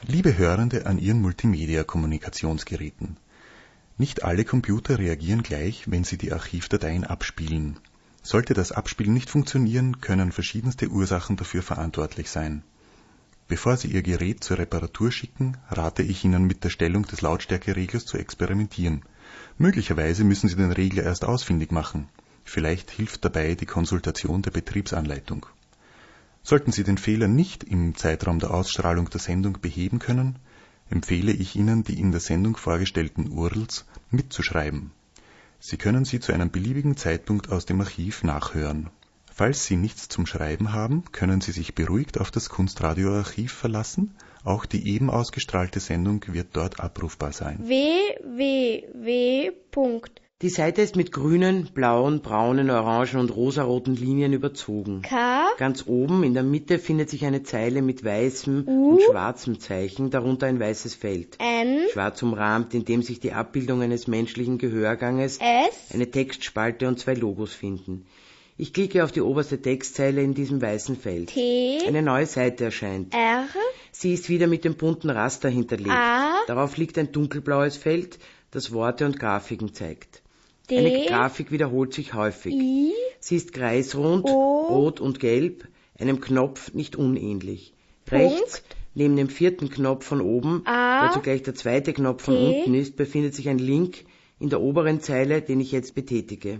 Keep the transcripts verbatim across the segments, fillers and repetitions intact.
Liebe Hörende an Ihren Multimedia-Kommunikationsgeräten. Nicht alle Computer reagieren gleich, wenn sie die Archivdateien abspielen. Sollte das Abspielen nicht funktionieren, können verschiedenste Ursachen dafür verantwortlich sein. Bevor Sie Ihr Gerät zur Reparatur schicken, rate ich Ihnen, mit der Stellung des Lautstärkereglers zu experimentieren. Möglicherweise müssen Sie den Regler erst ausfindig machen. Vielleicht hilft dabei die Konsultation der Betriebsanleitung. Sollten Sie den Fehler nicht im Zeitraum der Ausstrahlung der Sendung beheben können, empfehle ich Ihnen, die in der Sendung vorgestellten U R Ls mitzuschreiben. Sie können sie zu einem beliebigen Zeitpunkt aus dem Archiv nachhören. Falls Sie nichts zum Schreiben haben, können Sie sich beruhigt auf das Kunstradioarchiv verlassen. Auch die eben ausgestrahlte Sendung wird dort abrufbar sein. w w w Punkt Die Seite ist mit grünen, blauen, braunen, orangen und rosaroten Linien überzogen. K Ganz oben in der Mitte findet sich eine Zeile mit weißem U und schwarzem Zeichen, darunter ein weißes Feld. N Schwarz umrahmt, in dem sich die Abbildung eines menschlichen Gehörganges, S eine Textspalte und zwei Logos finden. Ich klicke auf die oberste Textzeile in diesem weißen Feld. T Eine neue Seite erscheint. R Sie ist wieder mit dem bunten Raster hinterlegt. A Darauf liegt ein dunkelblaues Feld, das Worte und Grafiken zeigt. D Eine Grafik wiederholt sich häufig. I Sie ist kreisrund, O rot und gelb, einem Knopf nicht unähnlich. Punkt. Rechts, neben dem vierten Knopf von oben, A der zugleich der zweite Knopf von T unten ist, befindet sich ein Link in der oberen Zeile, den ich jetzt betätige.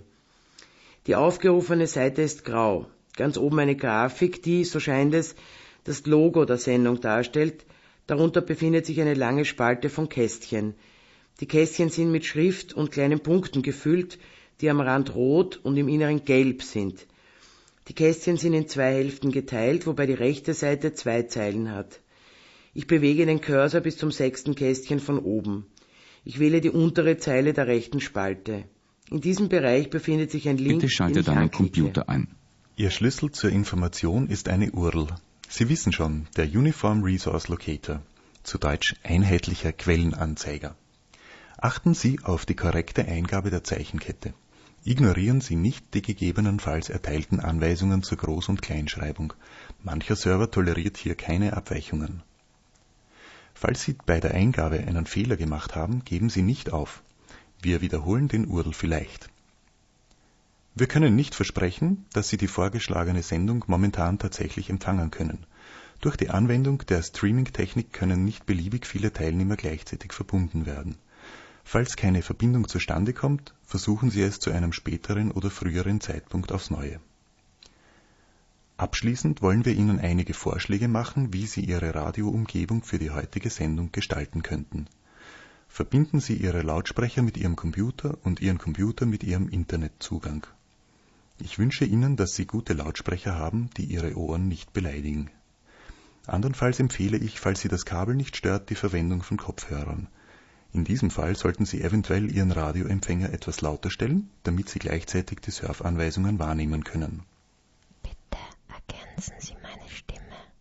Die aufgerufene Seite ist grau. Ganz oben eine Grafik, die, so scheint es, das Logo der Sendung darstellt. Darunter befindet sich eine lange Spalte von Kästchen. Die Kästchen sind mit Schrift und kleinen Punkten gefüllt, die am Rand rot und im Inneren gelb sind. Die Kästchen sind in zwei Hälften geteilt, wobei die rechte Seite zwei Zeilen hat. Ich bewege den Cursor bis zum sechsten Kästchen von oben. Ich wähle die untere Zeile der rechten Spalte. In diesem Bereich befindet sich ein Link, Bitte schalte deinen Computer ein. Ihr Schlüssel zur Information ist eine U R L. Sie wissen schon, der Uniform Resource Locator, zu Deutsch einheitlicher Quellenanzeiger. Achten Sie auf die korrekte Eingabe der Zeichenkette. Ignorieren Sie nicht die gegebenenfalls erteilten Anweisungen zur Groß- und Kleinschreibung. Mancher Server toleriert hier keine Abweichungen. Falls Sie bei der Eingabe einen Fehler gemacht haben, geben Sie nicht auf. Wir wiederholen den U R L vielleicht. Wir können nicht versprechen, dass Sie die vorgeschlagene Sendung momentan tatsächlich empfangen können. Durch die Anwendung der Streaming-Technik können nicht beliebig viele Teilnehmer gleichzeitig verbunden werden. Falls keine Verbindung zustande kommt, versuchen Sie es zu einem späteren oder früheren Zeitpunkt aufs Neue. Abschließend wollen wir Ihnen einige Vorschläge machen, wie Sie Ihre Radioumgebung für die heutige Sendung gestalten könnten. Verbinden Sie Ihre Lautsprecher mit Ihrem Computer und Ihren Computer mit Ihrem Internetzugang. Ich wünsche Ihnen, dass Sie gute Lautsprecher haben, die Ihre Ohren nicht beleidigen. Andernfalls empfehle ich, falls Sie das Kabel nicht stört, die Verwendung von Kopfhörern. In diesem Fall sollten Sie eventuell Ihren Radioempfänger etwas lauter stellen, damit Sie gleichzeitig die Surfanweisungen wahrnehmen können. Bitte ergänzen Sie meine Stimme.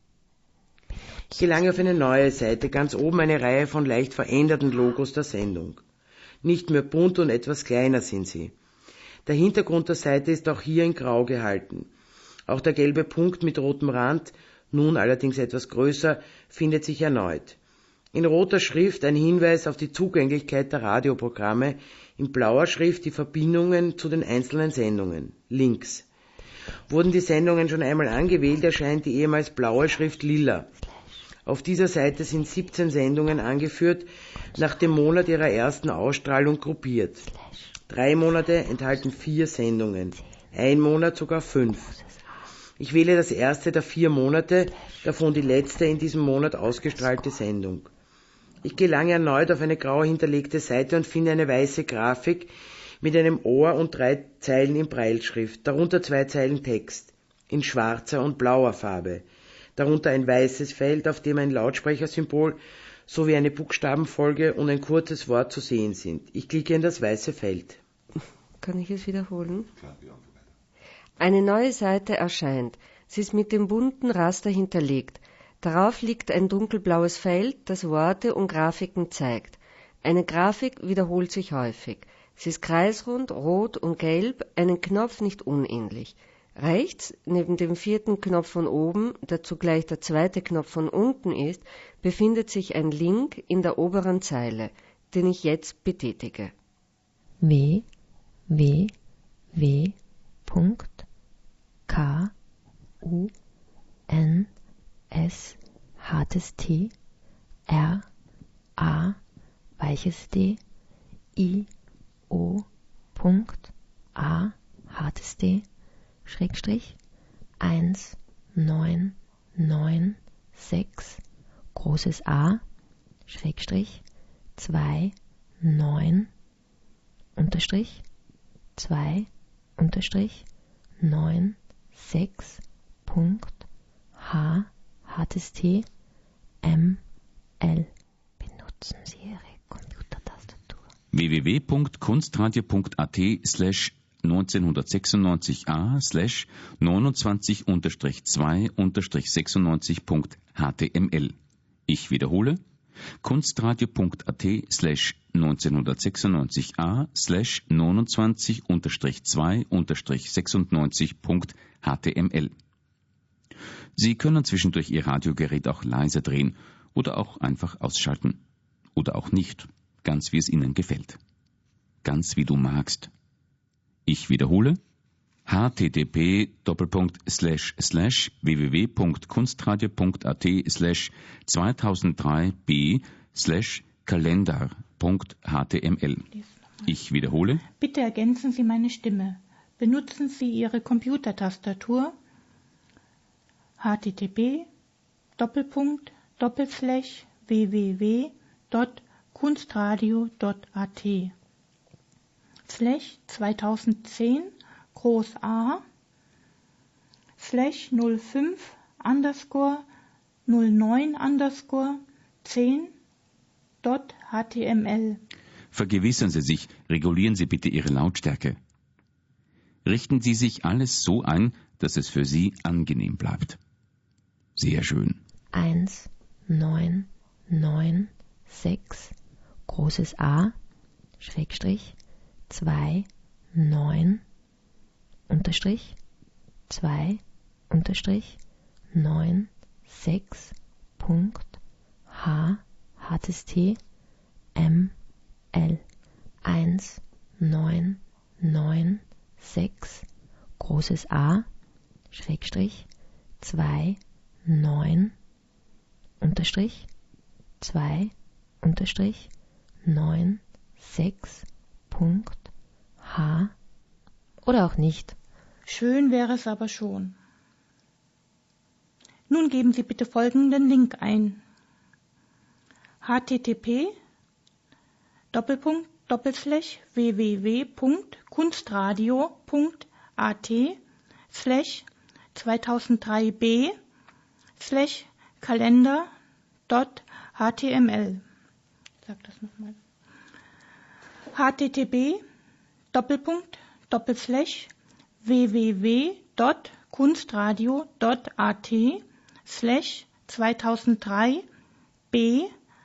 Ich gelange auf eine neue Seite, ganz oben eine Reihe von leicht veränderten Logos der Sendung. Nicht mehr bunt und etwas kleiner sind sie. Der Hintergrund der Seite ist auch hier in Grau gehalten. Auch der gelbe Punkt mit rotem Rand, nun allerdings etwas größer, findet sich erneut. In roter Schrift ein Hinweis auf die Zugänglichkeit der Radioprogramme, in blauer Schrift die Verbindungen zu den einzelnen Sendungen, Links. Wurden die Sendungen schon einmal angewählt, erscheint die ehemals blaue Schrift lila. Auf dieser Seite sind siebzehn Sendungen angeführt, nach dem Monat ihrer ersten Ausstrahlung gruppiert. Drei Monate enthalten vier Sendungen, ein Monat sogar fünf. Ich wähle das erste der vier Monate, davon die letzte in diesem Monat ausgestrahlte Sendung. Ich gelange erneut auf eine grau hinterlegte Seite und finde eine weiße Grafik mit einem Ohr und drei Zeilen in Brailleschrift, darunter zwei Zeilen Text, in schwarzer und blauer Farbe. Darunter ein weißes Feld, auf dem ein Lautsprechersymbol sowie eine Buchstabenfolge und ein kurzes Wort zu sehen sind. Ich klicke in das weiße Feld. Kann ich es wiederholen? Eine neue Seite erscheint. Sie ist mit dem bunten Raster hinterlegt. Darauf liegt ein dunkelblaues Feld, das Worte und Grafiken zeigt. Eine Grafik wiederholt sich häufig. Sie ist kreisrund, rot und gelb, einen Knopf nicht unähnlich. Rechts, neben dem vierten Knopf von oben, der zugleich der zweite Knopf von unten ist, befindet sich ein Link in der oberen Zeile, den ich jetzt betätige. w w w punkt k u n s hartes T r a weiches D i o punkt a hartes D Schrägstrich eins neun neun sechs großes A Schrägstrich zwei neun Unterstrich zwei Unterstrich neun sechs Punkt H hartes T M L. Benutzen Sie Ihre Computertastatur. w w w punkt kunstradio punkt a t slash neunzehnhundertsechsundneunzig a slash neunundzwanzig unterstrich zwei unterstrich sechsundneunzig punkt h t m l. Ich wiederhole, kunstradio punkt a t slash neunzehnhundertsechsundneunzig a slash neunundzwanzig unterstrich zwei unterstrich sechsundneunzig punkt h t m l. Sie können zwischendurch Ihr Radiogerät auch leiser drehen oder auch einfach ausschalten. Oder auch nicht, ganz wie es Ihnen gefällt. Ganz wie du magst. Ich wiederhole, http doppelpunkt slash slash www punkt kunstradio punkt a t slash zweitausenddrei b slash kalender punkt h t m l. Ich wiederhole. Bitte ergänzen Sie meine Stimme. Benutzen Sie Ihre Computertastatur. http doppelpunkt doppelslash www punkt kunstradio punkt a t slash zweitausendzehn groß A slash null fünf underscore null neun underscore zehn dot html. Vergewissern Sie sich, regulieren Sie bitte Ihre Lautstärke. Richten Sie sich alles so ein, dass es für Sie angenehm bleibt. Sehr schön. eins neun neun sechs großes A Schrägstrich zwei neun Unterstrich zwei Unterstrich neun sechs Punkt H hartes T M L eins neun neun sechs großes A Schrägstrich zwei neun Unterstrich zwei Unterstrich neun sechs Punkt H oder auch nicht. Schön wäre es aber schon. Nun geben Sie bitte folgenden Link ein. http doppelpunkt doppelslash www punkt kunstradio punkt a t slash zweitausenddrei b slash kalender dot html. Ich sag das nochmal. http doppelpunkt doppelslash www punkt kunstradio punkt a t slash zweitausenddrei b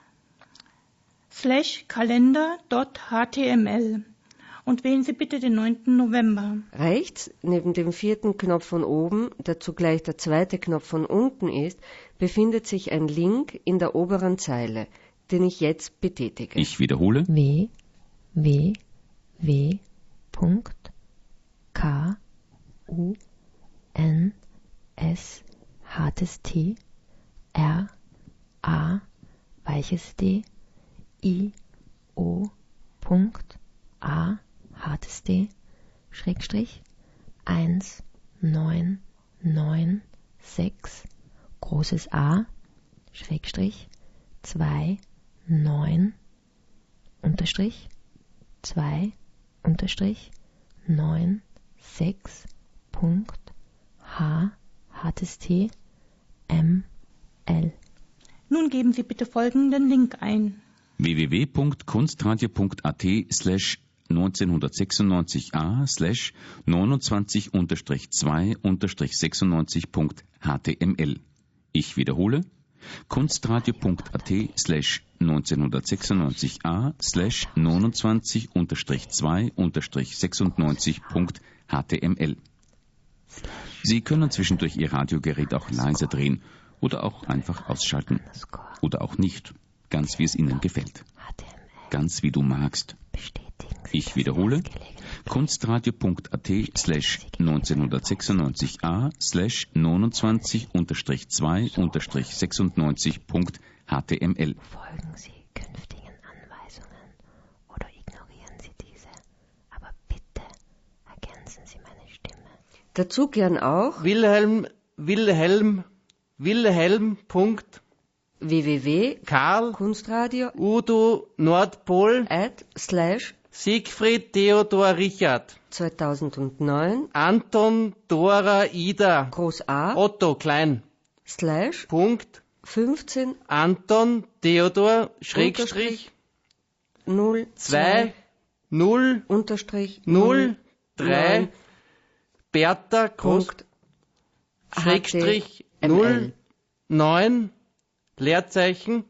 slash kalender dot html und wählen Sie bitte den neunten November. Rechts, neben dem vierten Knopf von oben, der zugleich der zweite Knopf von unten ist, befindet sich ein Link in der oberen Zeile, den ich jetzt betätige. Ich wiederhole. w w w punkt k u n s hartes T r a weiches D i o punkt a hartes D Schrägstrich eins neun neun sechs großes A Schrägstrich zwei neun Unterstrich zwei Unterstrich neun sechs Punkt H hartes T M L. Nun geben Sie bitte folgenden Link ein. www punkt kunstradio punkt a t slash neunzehnhundertsechsundneunzig a slash neunundzwanzig unterstrich zwei unterstrich sechsundneunzig punkt h t m l. Ich wiederhole. kunstradio punkt a t slash neunzehnhundertsechsundneunzig a slash neunundzwanzig unterstrich zwei unterstrich sechsundneunzig punkt h t m l. Sie können zwischendurch Ihr Radiogerät auch leise drehen oder auch einfach ausschalten. Oder auch nicht, ganz wie es Ihnen gefällt. Ganz wie du magst. Ich wiederhole, kunstradio.at slash neunzehnhundertsechsundneunzig a slash neunundzwanzig unterstrich zwei unterstrich sechsundneunzig Punkt html. Folgen Sie künftigen Anweisungen oder ignorieren Sie diese. Aber bitte ergänzen Sie meine Stimme. Dazu gern auch Wilhelm, Wilhelm, Wilhelm. Punkt www. Karl, Kunstradio Udo, Nordpol, at slash Siegfried, Theodor, Richard, zweitausendneun Anton, Dora, Ida, groß A Otto, klein, slash Punkt, fünfzehn Anton, Theodor, Schrägstrich, null zwei, null, unterstrich null, drei, neun, Bertha, Groß, Punkt Schrägstrich, H T M L. null, neun, Leerzeichen,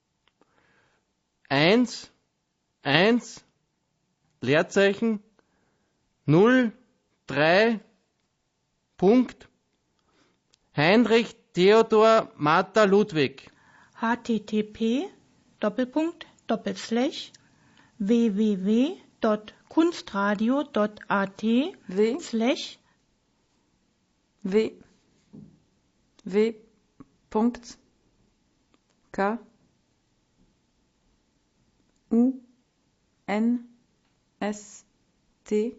eins, eins, Leerzeichen, null, drei, Punkt, Heinrich, Theodor, Martha, Ludwig. http Doppelpunkt Doppelslash www Punkt kunstradio Punkt at W slash W W Punkt K U N S T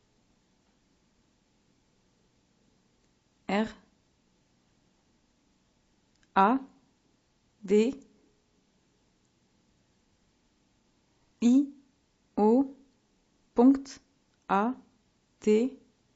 R A D I O Punkt A T.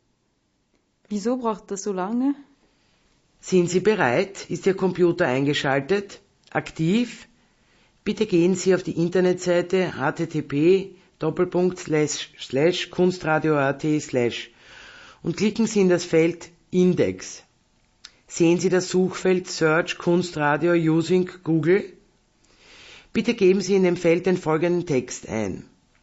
Wieso braucht das so lange? Sind Sie bereit? Ist Ihr Computer eingeschaltet? Aktiv? Bitte gehen Sie auf die Internetseite http Doppelpunkt slash slash kunstradio.at slash und klicken Sie in das Feld Index. Sehen Sie das Suchfeld Search Kunstradio using Google? Bitte geben Sie in dem Feld den folgenden Text ein.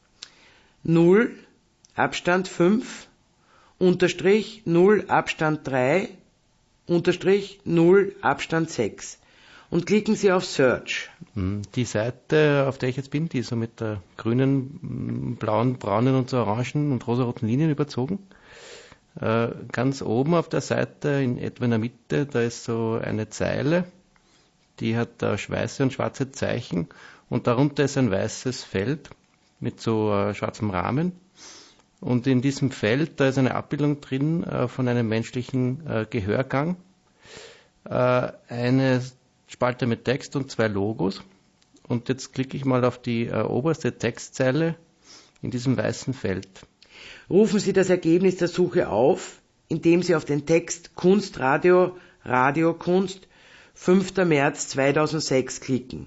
null, Abstand fünf, Unterstrich null, Abstand drei, Unterstrich null, Abstand sechs. Und klicken Sie auf Search. Die Seite, auf der ich jetzt bin, die ist so mit der grünen, blauen, braunen und so orangen und rosaroten Linien überzogen. Äh, ganz oben auf der Seite, in etwa in der Mitte, da ist so eine Zeile, die hat äh, weiße und schwarze Zeichen und darunter ist ein weißes Feld mit so äh, schwarzem Rahmen. Und in diesem Feld, da ist eine Abbildung drin äh, von einem menschlichen äh, Gehörgang, äh, eine Spalte mit Text und zwei Logos. Und jetzt klicke ich mal auf die äh, oberste Textzeile in diesem weißen Feld. Rufen Sie das Ergebnis der Suche auf, indem Sie auf den Text Kunstradio, Radiokunst, fünfter März zweitausendsechs klicken.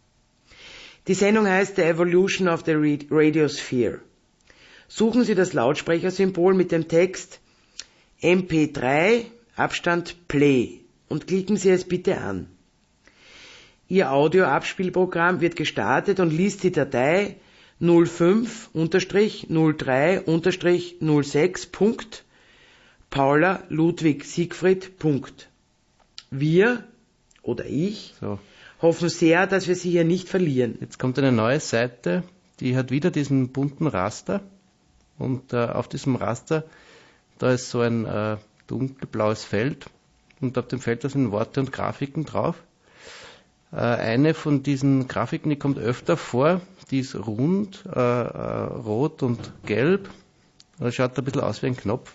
Die Sendung heißt The Evolution of the Radiosphere. Suchen Sie das Lautsprechersymbol mit dem Text M P drei, Abstand Play und klicken Sie es bitte an. Ihr Audioabspielprogramm wird gestartet und liest die Datei null fünf null drei null sechs. Paula Ludwig Siegfried. Wir oder ich So. hoffen sehr, dass wir Sie hier nicht verlieren. Jetzt kommt eine neue Seite, die hat wieder diesen bunten Raster. Und äh, auf diesem Raster, da ist so ein äh, dunkelblaues Feld. Und auf dem Feld da sind Worte und Grafiken drauf. Äh, eine von diesen Grafiken, die kommt öfter vor, die ist rund, äh, äh, rot und gelb. Das schaut ein bisschen aus wie ein Knopf.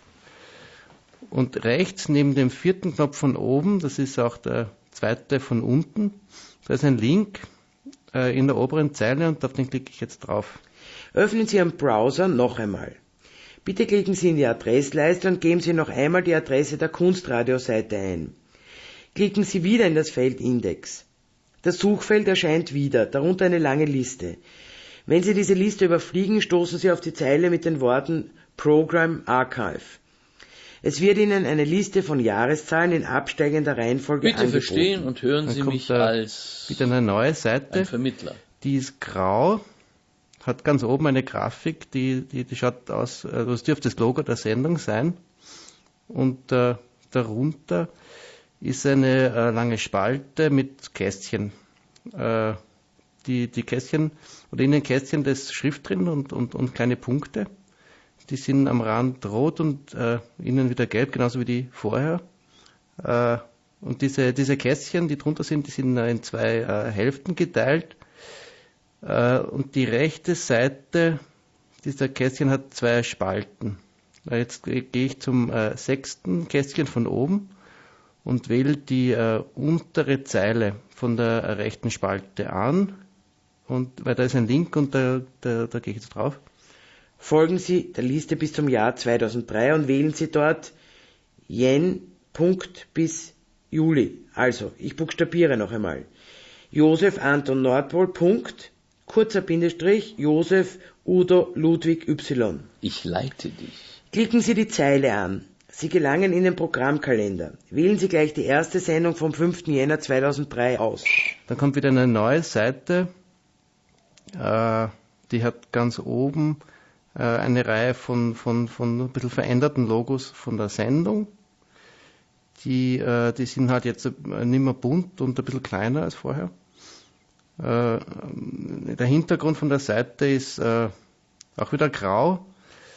Und rechts neben dem vierten Knopf von oben, das ist auch der zweite von unten, da ist ein Link äh, in der oberen Zeile und auf den klicke ich jetzt drauf. Öffnen Sie Ihren Browser noch einmal. Bitte klicken Sie in die Adressleiste und geben Sie noch einmal die Adresse der Kunstradio-Seite ein. Klicken Sie wieder in das Feld Index. Das Suchfeld erscheint wieder, darunter eine lange Liste. Wenn Sie diese Liste überfliegen, stoßen Sie auf die Zeile mit den Worten Program Archive. Es wird Ihnen eine Liste von Jahreszahlen in absteigender Reihenfolge Bitte angeboten. verstehen und hören Dann Sie kommt mich da als wieder eine neue Seite, ein Vermittler. die ist grau, hat ganz oben eine Grafik, die, die, die schaut aus, also das dürfte das Logo der Sendung sein. und äh, darunter ist eine äh, lange Spalte mit Kästchen. Äh, die, die Kästchen, oder in den Kästchen da ist Schrift drin und, und, und kleine Punkte. Die sind am Rand rot und äh, innen wieder gelb, genauso wie die vorher. Äh, und diese, diese Kästchen, die drunter sind, die sind äh, in zwei äh, Hälften geteilt. Äh, und die rechte Seite dieser Kästchen hat zwei Spalten. Äh, jetzt gehe ich zum äh, sechsten Kästchen von oben und wähle die äh, untere Zeile von der äh, rechten Spalte an. Und weil da ist ein Link und da, da, da gehe ich jetzt drauf. Folgen Sie der Liste bis zum Jahr zweitausenddrei und wählen Sie dort Jen. Punkt bis Juli. Also, ich buchstabiere noch einmal. Josef Anton Nordpol. Punkt, kurzer Bindestrich, Josef Udo Ludwig Y. Ich leite dich. Klicken Sie die Zeile an. Sie gelangen in den Programmkalender. Wählen Sie gleich die erste Sendung vom fünften Jänner zweitausenddrei aus. Dann kommt wieder eine neue Seite. Äh, die hat ganz oben äh, eine Reihe von, von, von ein bisschen veränderten Logos von der Sendung. Die, äh, die sind halt jetzt nicht mehr bunt und ein bisschen kleiner als vorher. Äh, der Hintergrund von der Seite ist äh, auch wieder grau.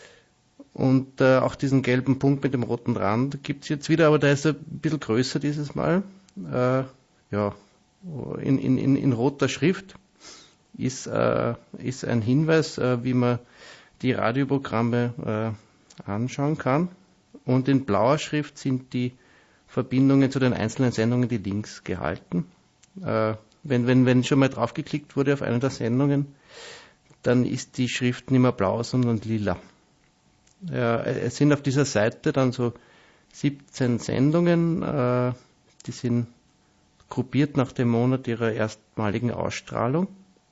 Und äh, auch diesen gelben Punkt mit dem roten Rand gibt es jetzt wieder, aber der ist ein bisschen größer dieses Mal. Äh, ja, in, in, in, in roter Schrift ist, äh, ist ein Hinweis, äh, wie man die Radioprogramme äh, anschauen kann. Und in blauer Schrift sind die Verbindungen zu den einzelnen Sendungen, die Links gehalten. Äh, wenn, wenn, wenn schon mal draufgeklickt wurde auf eine der Sendungen, dann ist die Schrift nicht mehr blau, sondern lila. Ja, es sind auf dieser Seite dann so siebzehn Sendungen, äh, die sind gruppiert nach dem Monat ihrer erstmaligen Ausstrahlung.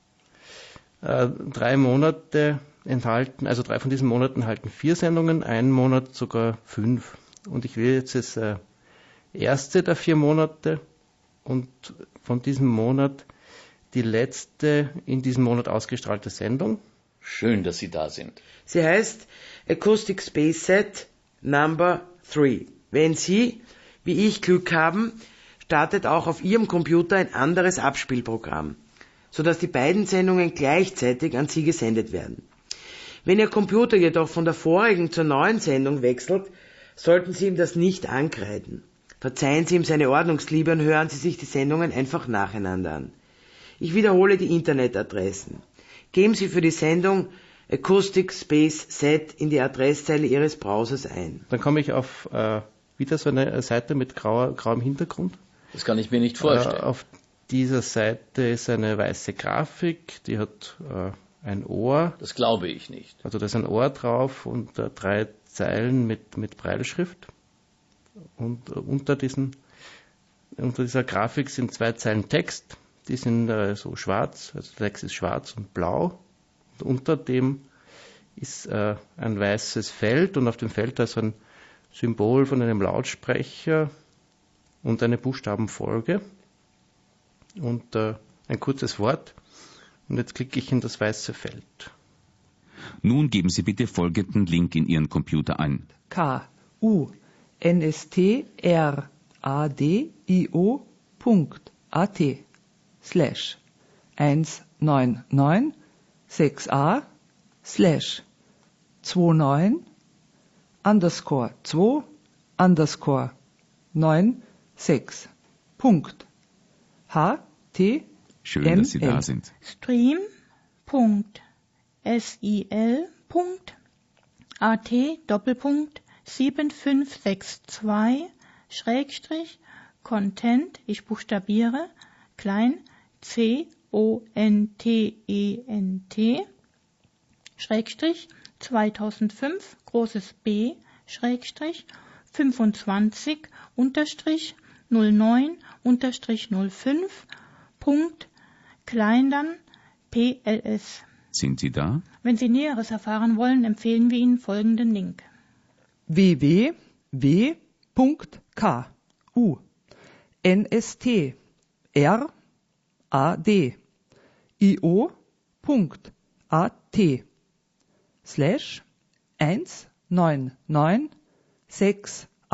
Äh, drei Monate enthalten, also drei von diesen Monaten enthalten vier Sendungen, einen Monat sogar fünf. Und ich wähle jetzt das äh, erste der vier Monate und von diesem Monat die letzte in diesem Monat ausgestrahlte Sendung. Schön, dass Sie da sind. Sie heißt Acoustic Space Set Number drei. Wenn Sie, wie ich, Glück haben, startet auch auf Ihrem Computer ein anderes Abspielprogramm, sodass die beiden Sendungen gleichzeitig an Sie gesendet werden. Wenn Ihr Computer jedoch von der vorigen zur neuen Sendung wechselt, sollten Sie ihm das nicht ankreiden. Verzeihen Sie ihm seine Ordnungsliebe und hören Sie sich die Sendungen einfach nacheinander an. Ich wiederhole die Internetadressen. Geben Sie für die Sendung Acoustic Space Set in die Adresszeile Ihres Browsers ein. Dann komme ich auf äh, wieder so eine Seite mit grauer, grauem Hintergrund. Das kann ich mir nicht vorstellen. Äh, auf dieser Seite ist eine weiße Grafik, die hat äh, ein Ohr. Das glaube ich nicht. Also da ist ein Ohr drauf und äh, drei Zeilen mit, mit Brailleschrift. Und äh, unter, diesen, unter dieser Grafik sind zwei Zeilen Text. Die sind äh, so schwarz, also der Text ist schwarz und blau. Und unter dem ist äh, ein weißes Feld und auf dem Feld da ist ein Symbol von einem Lautsprecher und eine Buchstabenfolge und äh, ein kurzes Wort. Und jetzt klicke ich in das weiße Feld. Nun geben Sie bitte folgenden Link in Ihren Computer ein. K U N S T R A D I O Punkt A T slash eins neun neun sechs a slash neunundzwanzig underscore zwei underscore neun sechs Punkt H T Schön, dass Sie da sind. Stream Punkt S I L Punkt A T Doppelpunkt sieben fünf sechs zwei Schrägstrich Content, ich buchstabiere, klein C O N T E N T Schrägstrich zweitausendfünf großes B Schrägstrich fünfundzwanzig Unterstrich null neun Unterstrich null fünf Punkt klein dann P L S. Sind Sie da? Wenn Sie Näheres erfahren wollen, empfehlen wir Ihnen folgenden Link. w w w Punkt K U N S T R A D I O Punkt A T slash eins neun neun sechs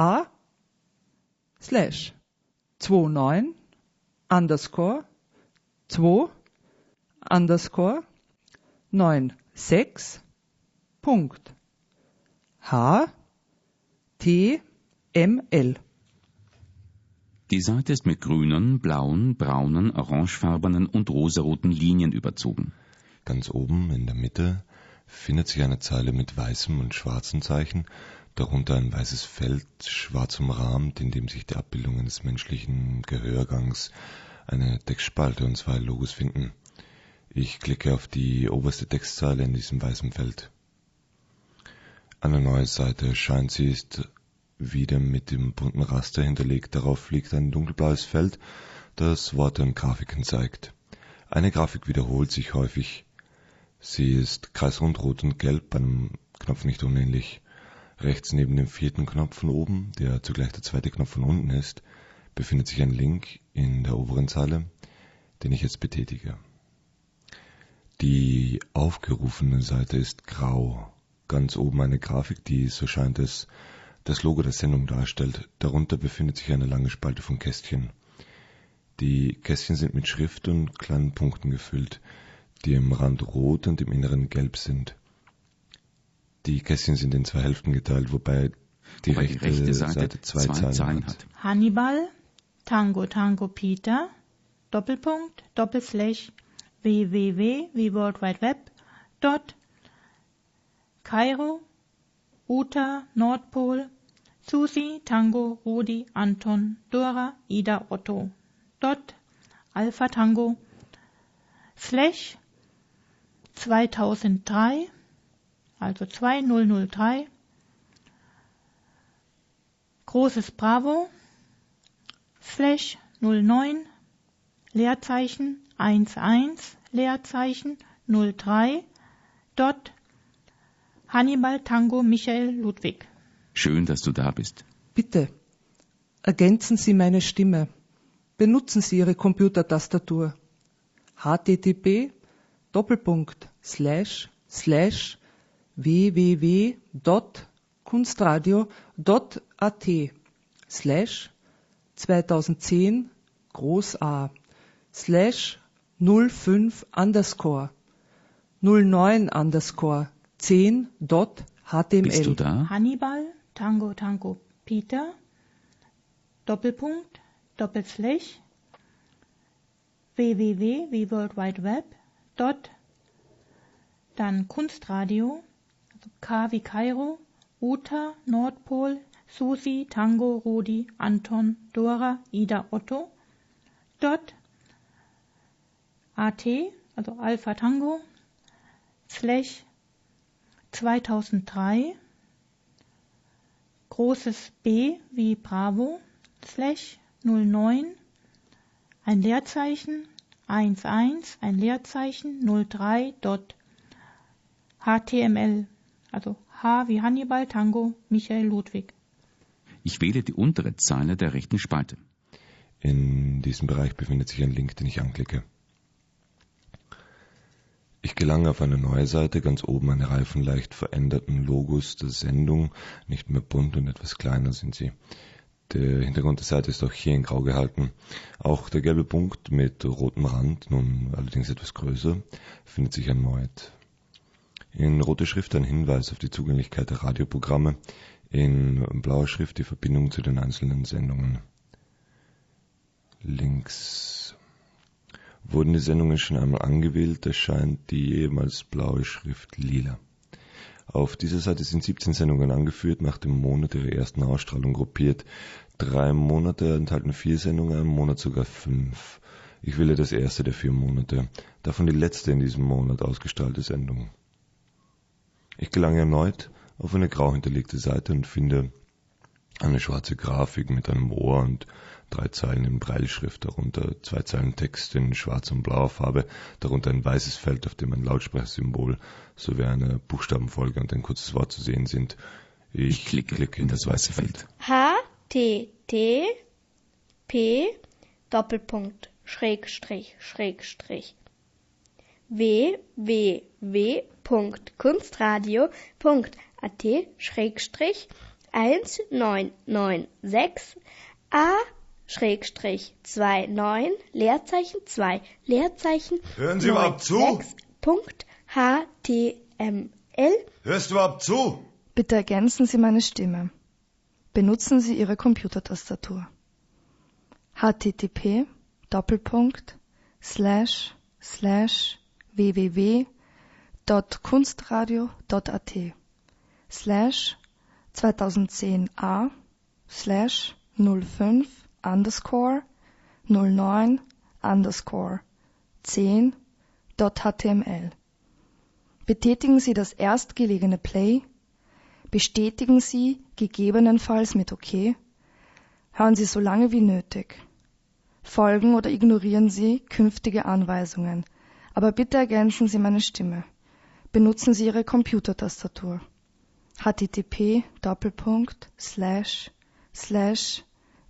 A slash neunundzwanzig underscore zwei underscore sechsundneunzig Punkt H T M L. Die Seite ist mit grünen, blauen, braunen, orangefarbenen und rosaroten Linien überzogen. Ganz oben in der Mitte findet sich eine Zeile mit weißem und schwarzem Zeichen, darunter ein weißes Feld, schwarz umrahmt, in dem sich die Abbildungen des menschlichen Gehörgangs, eine Textspalte und zwei Logos finden. Ich klicke auf die oberste Textzeile in diesem weißen Feld. Eine neue Seite erscheint, sie ist wieder mit dem bunten Raster hinterlegt. Darauf liegt ein dunkelblaues Feld, das Worte und Grafiken zeigt. Eine Grafik wiederholt sich häufig. Sie ist kreisrund, rot und gelb, einem Knopf nicht unähnlich. Rechts neben dem vierten Knopf von oben, der zugleich der zweite Knopf von unten ist, befindet sich ein Link in der oberen Zeile, den ich jetzt betätige. Die aufgerufene Seite ist grau. Ganz oben eine Grafik, die, so scheint es, das Logo der Sendung darstellt. Darunter befindet sich eine lange Spalte von Kästchen. Die Kästchen sind mit Schrift und kleinen Punkten gefüllt, die im Rand rot und im Inneren gelb sind. Die Kästchen sind in zwei Hälften geteilt, wobei die, wobei rechte, die rechte Seite, Seite zwei, zwei Zeilen, Zeilen hat. hat. Hannibal, Tango, Tango, Peter, Doppelpunkt, Doppelslash, www, wie World Wide Web, dot, Kairo, Uta, Nordpol, Susi, Tango, Rudi, Anton, Dora, Ida, Otto, dot, Alpha Tango, slash, zweitausenddrei, also zweitausenddrei, großes Bravo, slash, null neun, Leerzeichen, elf, Leerzeichen, null drei, dot, Hannibal Tango Michael Ludwig. Schön, dass du da bist. Bitte, ergänzen Sie meine Stimme. Benutzen Sie Ihre Computertastatur. H T T P Doppelpunkt slash slash www Punkt kunstradio Punkt a t slash zweitausendzehn Groß A slash null fünf underscore null neun underscore zehn Dot H T M L. Bist du da? Hannibal, Tango, Tango, Peter, Doppelpunkt, Doppelslash, www, wie World Wide Web, dot, dann Kunstradio, also K wie Kairo, Uta, Nordpol, Susi, Tango, Rudi, Anton, Dora, Ida, Otto, dot, at, also Alpha Tango, slash, zweitausenddrei, großes B wie Bravo, slash null neun, ein Leerzeichen, eins eins, ein Leerzeichen, null drei, dot, H T M L, also H wie Hannibal, Tango, Michael Ludwig. Ich wähle die untere Zeile der rechten Spalte. In diesem Bereich befindet sich ein Link, den ich anklicke. Ich gelange auf eine neue Seite, ganz oben eine Reihe von leicht veränderten Logos der Sendung, nicht mehr bunt und etwas kleiner sind sie. Der Hintergrund der Seite ist auch hier in grau gehalten. Auch der gelbe Punkt mit rotem Rand, nun allerdings etwas größer, findet sich erneut. In roter Schrift ein Hinweis auf die Zugänglichkeit der Radioprogramme, in blauer Schrift die Verbindung zu den einzelnen Sendungen. Links wurden die Sendungen schon einmal angewählt, erscheint die ehemals blaue Schrift lila. Auf dieser Seite sind siebzehn Sendungen angeführt, nach dem Monat ihrer ersten Ausstrahlung gruppiert. Drei Monate enthalten vier Sendungen, ein Monat sogar fünf. Ich wähle das erste der vier Monate, davon die letzte in diesem Monat ausgestrahlte Sendung. Ich gelange erneut auf eine grau hinterlegte Seite und finde eine schwarze Grafik mit einem Ohr und drei Zeilen in Brailleschrift, darunter zwei Zeilen Text in schwarzer und blauer Farbe, darunter ein weißes Feld, auf dem ein Lautsprechersymbol sowie eine Buchstabenfolge und ein kurzes Wort zu sehen sind. Ich, ich klicke, klicke in das weiße Feld. H T T P Doppelpunkt Schrägstrich Schrägstrich w w w Punkt kunstradio Punkt a t Schrägstrich eins neun neun sechs A Schrägstrich zwei neun Leerzeichen zwei Leerzeichen Hören Sie überhaupt zu? sechs Punkt H T M L. Hörst du überhaupt zu? Bitte ergänzen Sie meine Stimme. Benutzen Sie Ihre Computertastatur. http Doppelpunkt slash slash www.kunstradio.at slash zweitausendzehn A slash null fünf underscore null neun underscore zehn .html. Betätigen Sie das erstgelegene Play. Bestätigen Sie gegebenenfalls mit OK. Hören Sie so lange wie nötig. Folgen oder ignorieren Sie künftige Anweisungen. Aber bitte ergänzen Sie meine Stimme. Benutzen Sie Ihre Computertastatur. http Doppelpunkt slash slash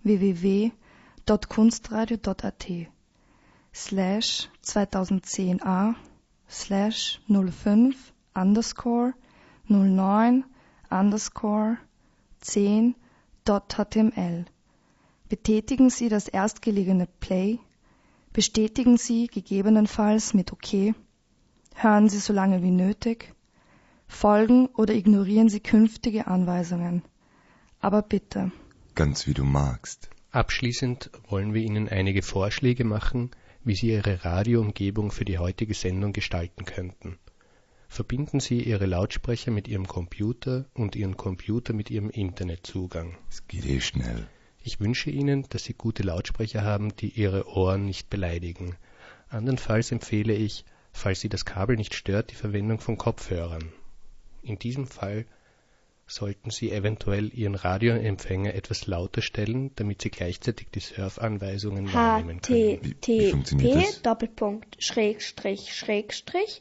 www.kunstradio.at slash zweitausendzehn A slash null fünf underscore null neun underscore zehn .html. Betätigen Sie das erstgelegene Play. Bestätigen Sie gegebenenfalls mit OK. Hören Sie so lange wie nötig. Folgen oder ignorieren Sie künftige Anweisungen. Aber bitte. Ganz wie du magst. Abschließend wollen wir Ihnen einige Vorschläge machen, wie Sie Ihre Radioumgebung für die heutige Sendung gestalten könnten. Verbinden Sie Ihre Lautsprecher mit Ihrem Computer und Ihren Computer mit Ihrem Internetzugang. Es geht eh schnell. Ich wünsche Ihnen, dass Sie gute Lautsprecher haben, die Ihre Ohren nicht beleidigen. Andernfalls empfehle ich, falls Sie das Kabel nicht stört, die Verwendung von Kopfhörern. In diesem Fall sollten Sie eventuell Ihren Radioempfänger etwas lauter stellen, damit Sie gleichzeitig die Surfanweisungen wahrnehmen können. H T T P Doppelpunkt Schrägstrich Schrägstrich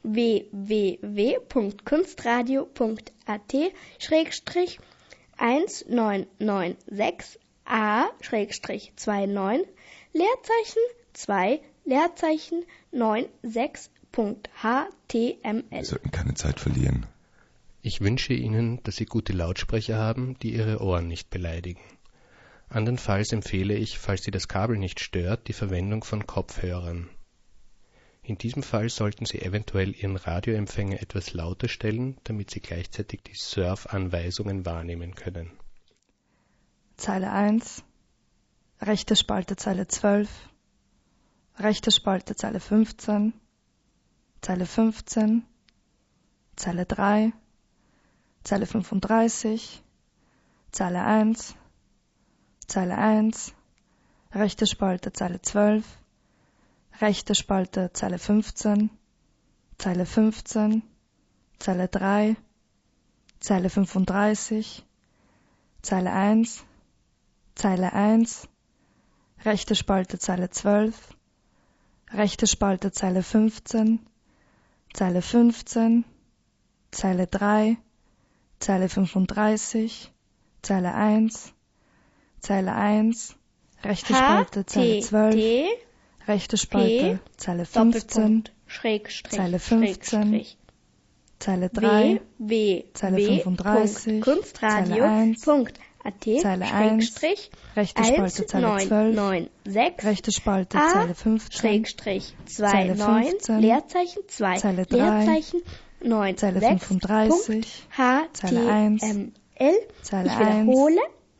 www.kunstradio.at Schrägstrich eins neun neun sechs A Schrägstrich zwei neun Leerzeichen zwei Leerzeichen neun sechs Punkt H T M L. Wir sollten keine Zeit verlieren. Ich wünsche Ihnen, dass Sie gute Lautsprecher haben, die Ihre Ohren nicht beleidigen. Andernfalls empfehle ich, falls Sie das Kabel nicht stört, die Verwendung von Kopfhörern. In diesem Fall sollten Sie eventuell Ihren Radioempfänger etwas lauter stellen, damit Sie gleichzeitig die Surfanweisungen wahrnehmen können. Zeile eins, rechte Spalte Zeile zwölf, rechte Spalte Zeile fünfzehn, Zeile fünfzehn, Zeile drei, Zeile fünfunddreißig, Zeile eins, Zeile eins, rechte Spalte Zeile zwölf, rechte Spalte Zeile fünfzehn, Zeile fünfzehn, Zeile drei, Zeile fünfunddreißig, Zeile eins, Zeile eins, rechte Spalte Zeile zwölf, rechte Spalte Zeile fünfzehn, Zeile fünfzehn, Zeile drei, Zeile fünfunddreißig, Zeile eins, Zeile eins, rechte Spalte Zeile zwölf, rechte Spalte Zeile fünfzehn, Zeile fünfzehn, Zeile drei, Zeile fünfunddreißig, Zeile eins, Zeile eins, rechte Spalte Zeile zwölf, rechte Spalte Zeile fünfzehn, Zeile fünfzehn, Leerzeichen zwei, Zeile drei, Leerzeichen neun, Zeile sechs, fünfunddreißig, H Zeile eins, T M L. Zeile Ich wiederhole.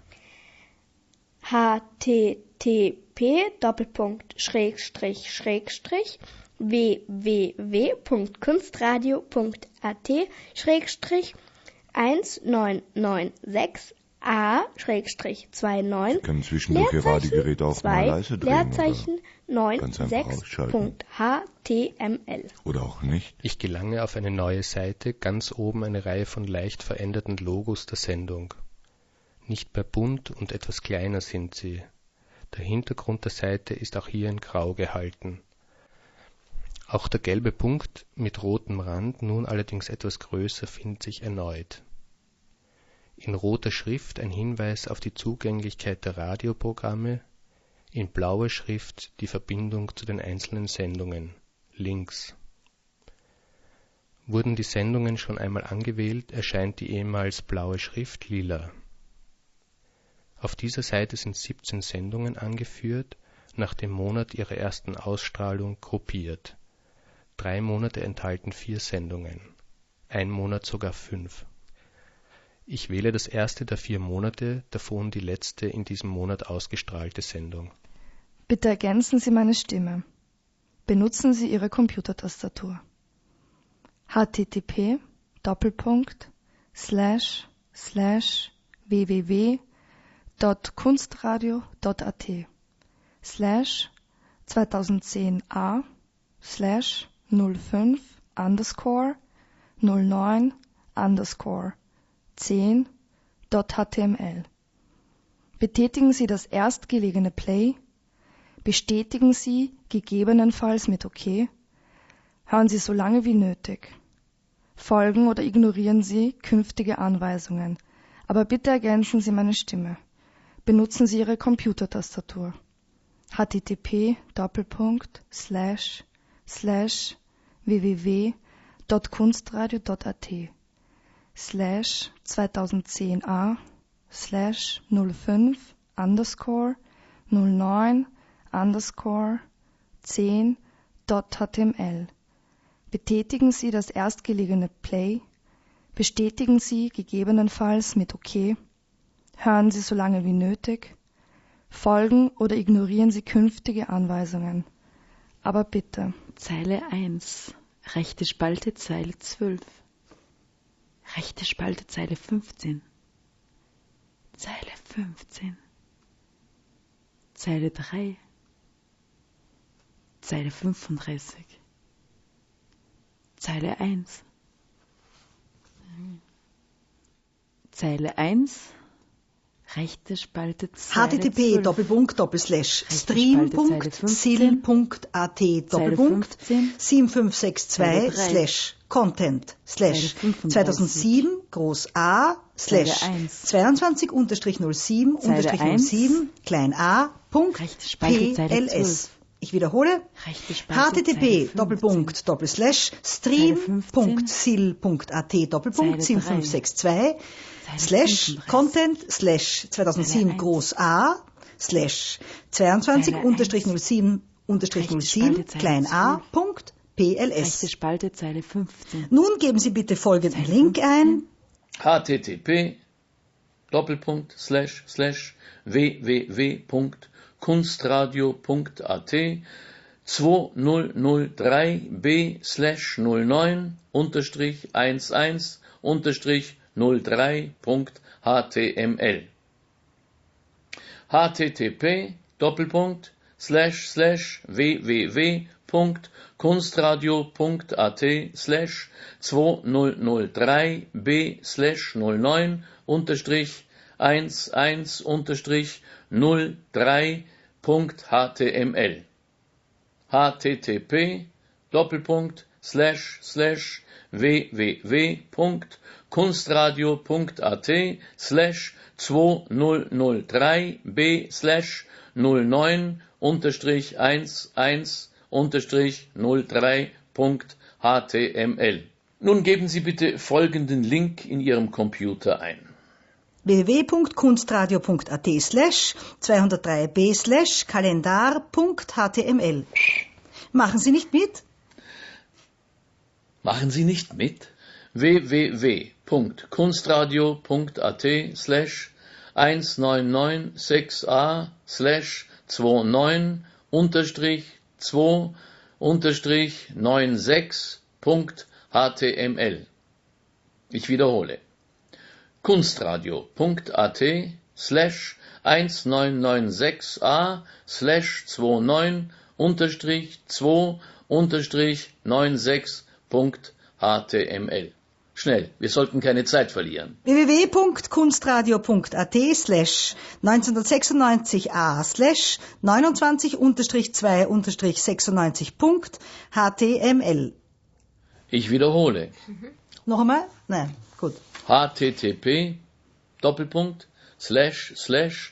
H T T P Doppelpunkt Schrägstrich Schrägstrich www.kunstradio.at Schrägstrich eins neun neun sechs A Schrägstrich zwei neun Sie können zwischendurch Ihr Radiogerät auch mal leise drehen Leerzeichen neun sechs Punkt H T M L. Oder auch nicht. Ich gelange auf eine neue Seite, ganz oben eine Reihe von leicht veränderten Logos der Sendung. Nicht mehr bunt und etwas kleiner sind sie. Der Hintergrund der Seite ist auch hier in Grau gehalten. Auch der gelbe Punkt mit rotem Rand, nun allerdings etwas größer, findet sich erneut. In roter Schrift ein Hinweis auf die Zugänglichkeit der Radioprogramme, in blauer Schrift die Verbindung zu den einzelnen Sendungen, links. Wurden die Sendungen schon einmal angewählt, erscheint die ehemals blaue Schrift lila. Auf dieser Seite sind siebzehn Sendungen angeführt, nach dem Monat ihrer ersten Ausstrahlung gruppiert. Drei Monate enthalten vier Sendungen, ein Monat sogar fünf. Ich wähle das erste der vier Monate, davon die letzte in diesem Monat ausgestrahlte Sendung. Bitte ergänzen Sie meine Stimme. Benutzen Sie Ihre Computertastatur. http Doppelpunkt slash slash www.kunstradio.at slash zweitausendzehn a slash null fünf underscore null neun underscore zehn .html. Betätigen Sie das erstgelegene Play. Bestätigen Sie gegebenenfalls mit OK. Hören Sie so lange wie nötig. Folgen oder ignorieren Sie künftige Anweisungen. Aber bitte ergänzen Sie meine Stimme. Benutzen Sie Ihre Computertastatur. http Doppelpunkt slash slash www.kunstradio.at slash zweitausendzehn a slash null fünf underscore null neun underscore zehn .html. Betätigen Sie das erstgelegene Play. Bestätigen Sie gegebenenfalls mit OK. Hören Sie so lange wie nötig. Folgen oder ignorieren Sie künftige Anweisungen. Aber bitte. Zeile eins, rechte Spalte, Zeile zwölf. Rechte Spalte, Zeile fünfzehn. Zeile fünfzehn. Zeile drei. Zeile fünfunddreißig. Zeile eins. Zeile eins. Rechte Spalte, Zeile http Doppelpunkt Doppelslash stream.sil.at Doppelpunkt sieben fünf sechs zwei slash content slash zweitausendsieben groß A slash zweiundzwanzig unterstrich null sieben unterstrich null sieben klein a Punkt pls. Ich wiederhole. http Doppelpunkt Doppelslash stream.sil.at Doppelpunkt sieben fünf sechs zwei slash content slash zweitausendsieben groß A slash zweiundzwanzig unterstrich null sieben unterstrich null sieben klein a Punkt pls. Spalte, Zeile fünfzehn. Nun geben Sie bitte folgenden Link ein. http Doppelpunkt slash slash www.kunstradio.at zweitausenddrei b slash null neun unterstrich elf unterstrich null drei Punkt html. http Doppelpunkt slash slash www.kunstradio.at slash zweitausenddrei b slash null neun unterstrich elf unterstrich null drei Punkt html. http Doppelpunkt slash slash www.kunstradio.at slash zweitausenddrei b slash null neun unterstrich elf unterstrich null drei Punkt html. Nun geben Sie bitte folgenden Link in Ihrem Computer ein. www.kunstradio.at slash zweihundertdrei b slash kalendar.html. Machen Sie nicht mit? Machen Sie nicht mit? www.kunstradio.at slash eins neun neun sechs a slash neunundzwanzig unterstrich zwei unterstrich sechsundneunzig Punkt html. Ich wiederhole. kunstradio.at slash eins neun neun sechs a slash neunundzwanzig unterstrich zwei unterstrich sechsundneunzig Punkt html. Schnell, wir sollten keine Zeit verlieren. www.kunstradio.at slash neunzehnhundertsechsundneunzig a slash neunundzwanzig unterstrich zwei unterstrich sechsundneunzig Punkt html. Ich wiederhole. Mhm. Noch einmal? Nein, gut. http Doppelpunkt slash slash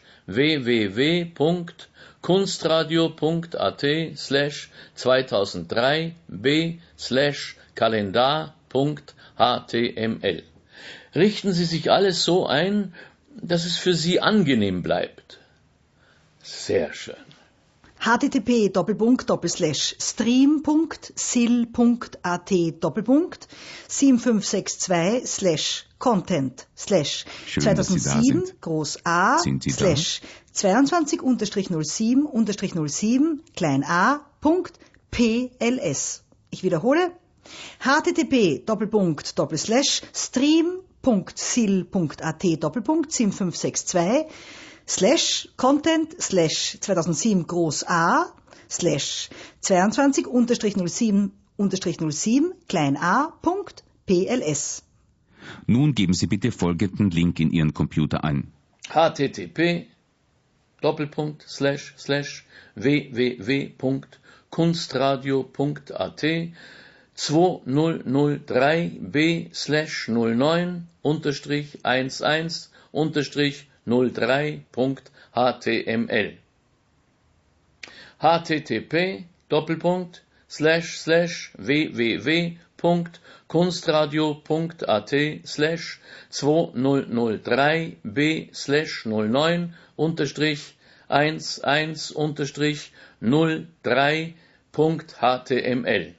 www.kunstradio.at slash zweitausenddrei b slash kalendar.html. Richten Sie sich alles so ein, dass es für Sie angenehm bleibt. Sehr schön. http Doppelpunkt Doppelslash stream Punkt sil Punkt at Doppelpunkt sieben fünf sechs zwei slash content slash zweitausendsieben groß A slash zweiundzwanzig unterstrich null sieben unterstrich null sieben klein a Punkt pls. Ich wiederhole. http Doppelpunkt Doppelslash stream Punkt sil Punkt at Doppelpunkt sieben fünf sechs zwei slash content slash zweitausendsieben groß A slash zweiundzwanzig unterstrich null sieben unterstrich null sieben klein a Punkt pls. Nun geben Sie bitte folgenden Link in Ihren Computer ein. http Doppelpunkt slash slash www Punkt kunstradio Punkt at zweitausenddrei b slash null neun unterstrich elf unterstrich null drei Punkt html. http Doppelpunkt slash slash www Punkt kunstradio Punkt at slash zweitausenddrei b slash null neun unterstrich elf unterstrich null drei Punkt html.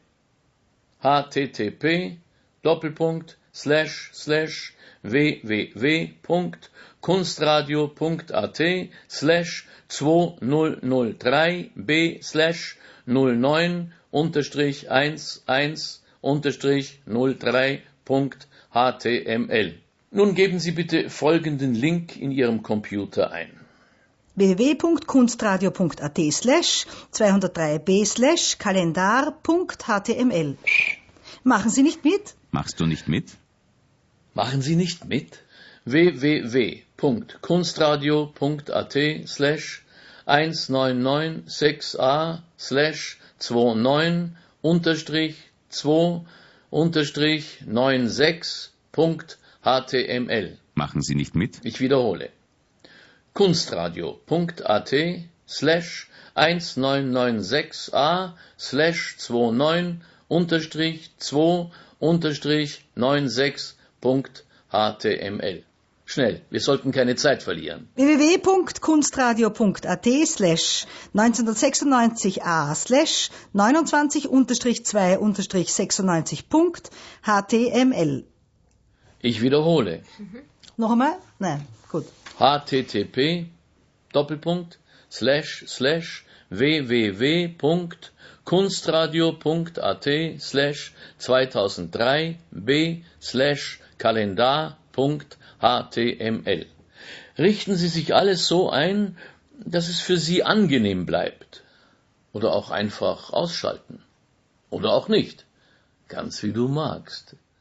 http Doppelpunkt slash slash www Punkt kunstradio Punkt at slash zweitausenddrei b slash null neun unterstrich elf unterstrich null drei Punkt html. Nun geben Sie bitte folgenden Link in Ihrem Computer ein. www Punkt kunstradio Punkt at slash zweihundertdrei b slash kalendar Punkt html. Machen Sie nicht mit? Machst du nicht mit? Machen Sie nicht mit? www Punkt kunstradio Punkt at slash eins neun neun sechs a slash neunundzwanzig unterstrich zwei unterstrich sechsundneunzig Punkt html. Machen Sie nicht mit? Ich wiederhole. kunstradio Punkt at slash eins neun neun sechs a slash neunundzwanzig unterstrich zwei unterstrich sechsundneunzig Punkt html. Schnell, wir sollten keine Zeit verlieren. www Punkt kunstradio Punkt at slash neunzehnhundertsechsundneunzig a slash neunundzwanzig unterstrich zwei unterstrich sechsundneunzig Punkt html. Ich wiederhole. Mhm. Noch einmal? Nein, gut. http Doppelpunkt slash slash www Punkt kunstradio Punkt at slash zweitausenddrei b slash kalendar Punkt html. Richten Sie sich alles so ein, dass es für Sie angenehm bleibt. Oder auch einfach ausschalten. Oder auch nicht. Ganz wie du magst.